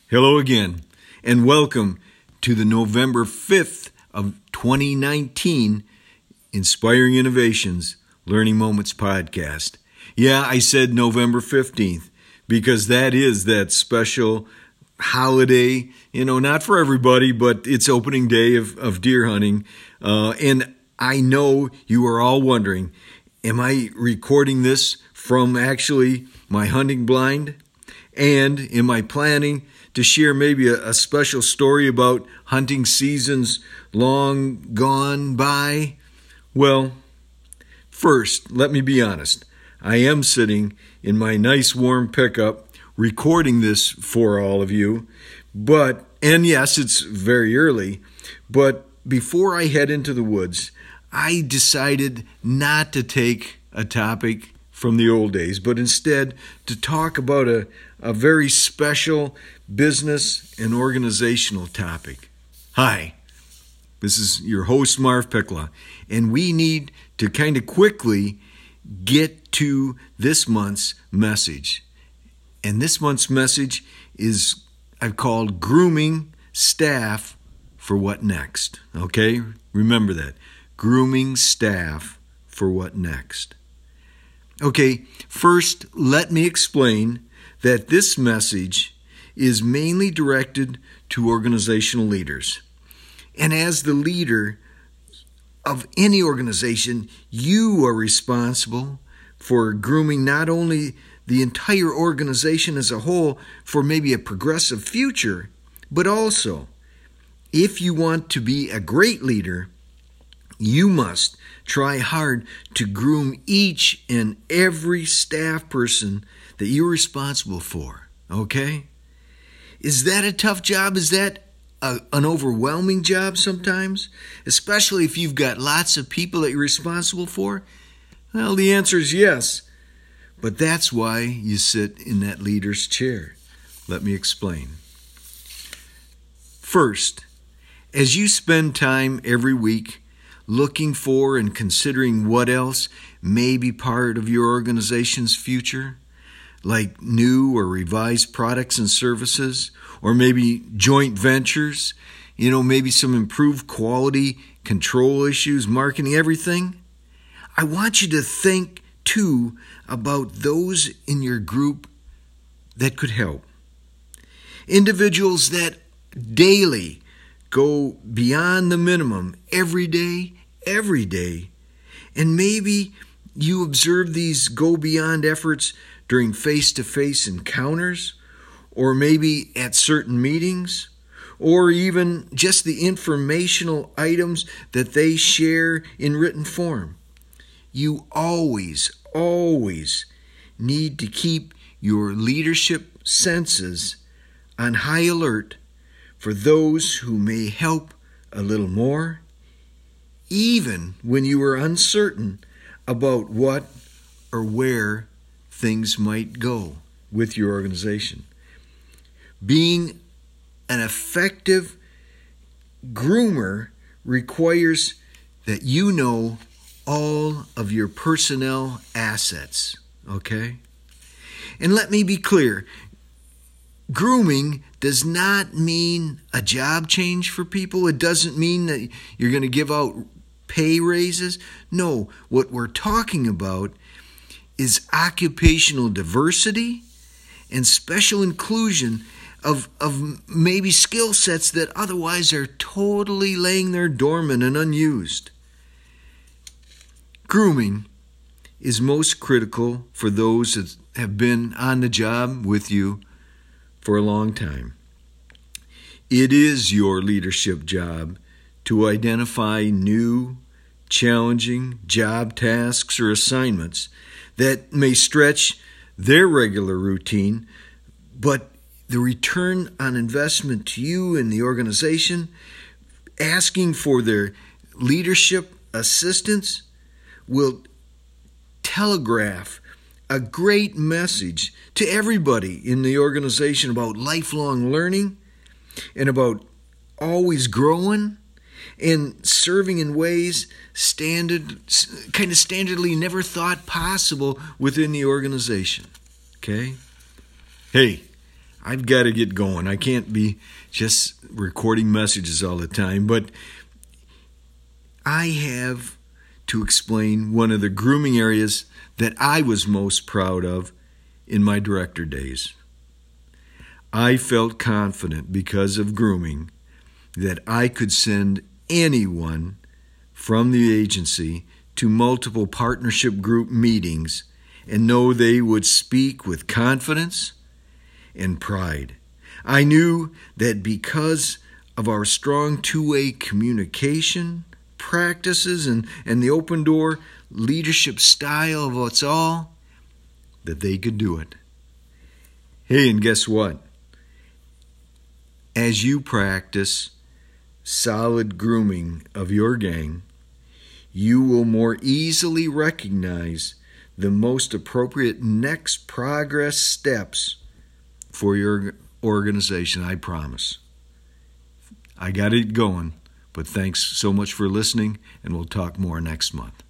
Hello again, and welcome to the November 5th of 2019 Inspiring Innovations Learning Moments podcast. Yeah, I said November 15th because that is that special holiday, not for everybody, but it's opening day of deer hunting. And I know you are all wondering, am I recording this from actually my hunting blind? And am I planning to share maybe a special story about hunting seasons long gone by? Well, first, let me be honest. I am sitting in my nice warm pickup recording this for all of you. And yes, it's very early, but before I head into the woods, I decided not to take a topic from the old days, but instead to talk about a very special business and organizational topic. Hi, this is your host, Marv Pickla, and we need to kind of quickly get to this month's message. And this month's message is I've called Grooming Staff for What Next. Okay? Remember that. Grooming staff for what next. Okay, first let me explain that this message is mainly directed to organizational leaders. And as the leader of any organization, you are responsible for grooming not only the entire organization as a whole for maybe a progressive future, but also, if you want to be a great leader, you must try hard to groom each and every staff person that you're responsible for, okay? Is that a tough job? Is that an overwhelming job sometimes? Especially if you've got lots of people that you're responsible for? Well, the answer is yes. But that's why you sit in that leader's chair. Let me explain. First, as you spend time every week looking for and considering what else may be part of your organization's future, like new or revised products and services, or maybe joint ventures, maybe some improved quality control issues, marketing, everything, I want you to think too about those in your group that could help. Individuals that daily go beyond the minimum every day, and maybe you observe these go beyond efforts during face-to-face encounters, or maybe at certain meetings, or even just the informational items that they share in written form. You always need to keep your leadership senses on high alert for those who may help a little more, even when you are uncertain about what or where things might go with your organization. Being an effective groomer requires that you know all of your personnel assets, okay? And let me be clear, grooming does not mean a job change for people. It doesn't mean that you're going to give out pay raises. No, what we're talking about is occupational diversity and special inclusion of maybe skill sets that otherwise are totally laying there dormant and unused. Grooming is most critical for those that have been on the job with you for a long time. It is your leadership job to identify new, challenging job tasks or assignments that may stretch their regular routine, but the return on investment to you and the organization, asking for their leadership assistance, will telegraph a great message to everybody in the organization about lifelong learning and about always growing and serving in ways standardly never thought possible within the organization. Okay? Hey, I've got to get going. I can't be just recording messages all the time, but I have to explain one of the grooming areas that I was most proud of in my director days. I felt confident because of grooming that I could send anyone from the agency to multiple partnership group meetings and know they would speak with confidence and pride. I knew that because of our strong two-way communication practices and the open door leadership style of us all, that they could do it. Hey, and guess what? As you practice solid grooming of your gang, you will more easily recognize the most appropriate next progress steps for your organization, I promise. I got it going, but thanks so much for listening, and we'll talk more next month.